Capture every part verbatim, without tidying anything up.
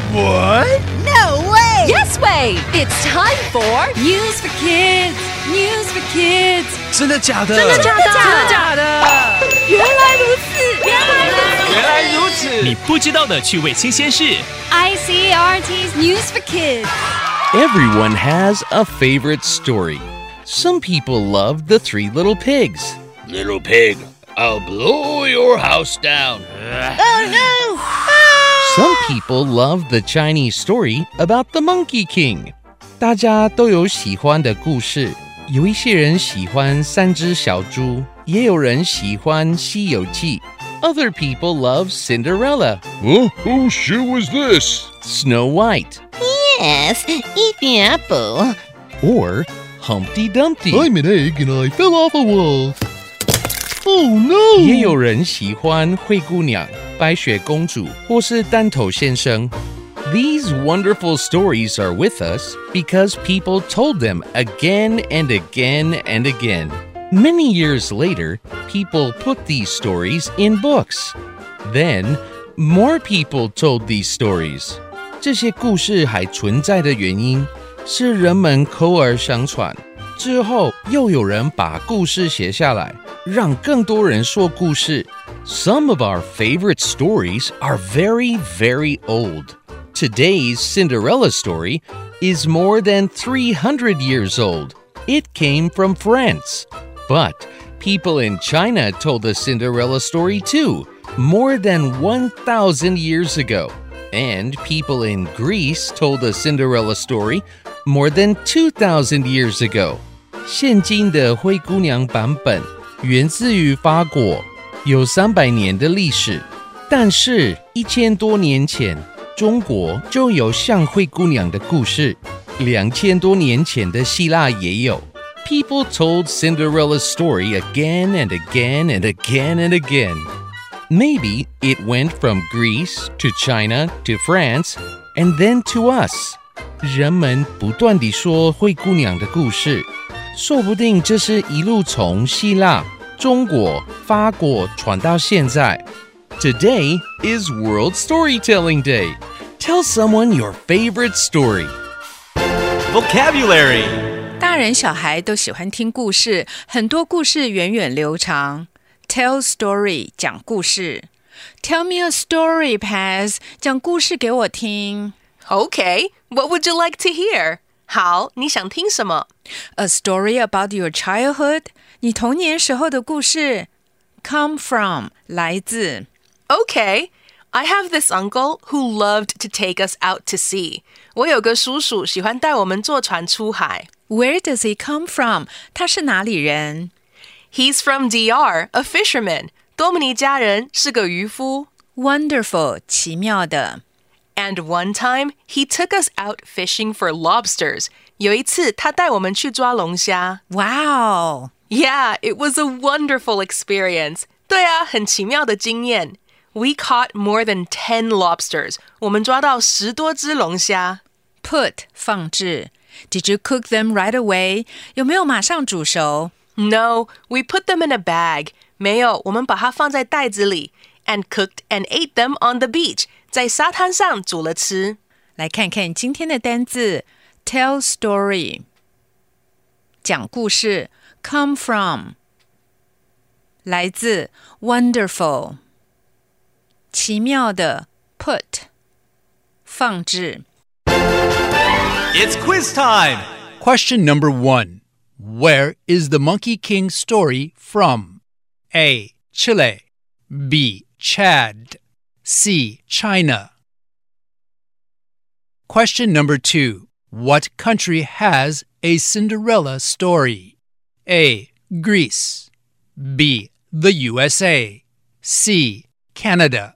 What? No way! Yes way! It's time for News for Kids! News for Kids! 真的假的？ 真的假的？真的假的？原来如此！原来如此！ 原来如此！ 你不知道的趣味新鲜事 I C R T's News for Kids! Everyone has a favorite story. Some people love the Three Little Pigs. Little pig, I'll blow your house down. Oh no! Some people love the Chinese story about the Monkey King. 大家都有喜欢的故事，有一些人喜欢三只小猪，也有人喜欢西游记。Other people love Cinderella. Huh? Whose shoe was this? Snow White. Yes, eat the apple. Or Humpty Dumpty. I'm an egg and I fell off a wall. Oh no! 也有人喜欢灰姑娘、白雪公主或是蛋头先生。These wonderful stories are with us because people told them again and again and again. Many years later, people put these stories in books. Then, more people told these stories. 这些故事还存在的原因是人们口耳相传，之后又有人把故事写下来，让更多人说故事。Some of our favorite stories are very, very old. Today's Cinderella story is more than three hundred years old. It came from France. But people in China told the Cinderella story too, more than one thousand years ago. And people in Greece told the Cinderella story more than two thousand years ago. 现今的灰姑娘版本源自于法国，有三百年的历史。但是，一千多年前，中国就有像灰姑娘的故事。两千多年前的希腊也有。People told Cinderella's story again and again and again and again. Maybe it went from Greece to China to France and then to us. 人们不断地说灰姑娘的故事，说不定这是一路从希腊、中国、法国传到现在。Today is World Storytelling Day. Tell someone your favorite story. Vocabulary 大人小孩都喜欢听故事，很多故事源远流长。Tell story 讲故事。Tell me a story, Paz 讲故事给我听。 Okay, what would you like to hear? 好，你想听什么？ A story about your childhood 你童年时候的故事。Come from 来自。 Okay, I have this uncle who loved to take us out to sea. 我有个叔叔喜欢带我们坐船出海。 Where does he come from? 他是哪里人？ He's from D R, a fisherman. 多米尼加人，是个渔夫。 Wonderful, 奇妙的。 And one time, he took us out fishing for lobsters. 有一次，他带我们去抓龙虾。 Wow! Yeah, it was a wonderful experience. 对啊，很奇妙的经验。We caught more than ten lobsters. 我们抓到十多只龙虾。 Put, 放置。Did you cook them right away? 有没有马上煮熟？ No, we put them in a bag. 没有，我们把它放在袋子里。And cooked and ate them on the beach. 在沙滩上煮了吃。 来看看今天的单字 Tell story 讲故事 Come from 来自 Wonderful 奇妙的 Put 放置。 It's quiz time! Question number one. Where is the Monkey King story from? A. Chile. B. Chad. C. China. Question number two. What country has a Cinderella story? A. Greece. B. The U S A. C. Canada.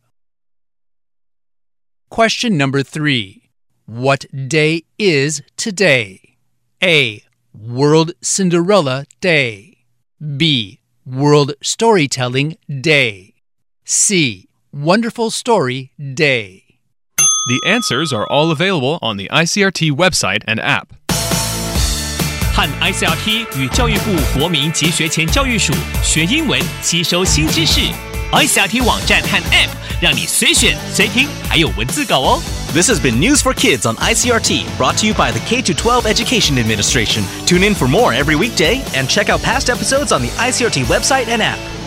Question number three. What day is today? A. World Cinderella Day. B. World Storytelling Day. C. Wonderful Story Day. The answers are all available on the I C R T website and app. 和 I C R T 与教育部国民及学前教育署学英文，吸收新知识。I C R T 网站和 App 让你随选随听，还有文字稿哦。 This has been News for Kids on I C R T, brought to you by the K through twelve Education Administration. Tune in for more every weekday and check out past episodes on the I C R T website and app.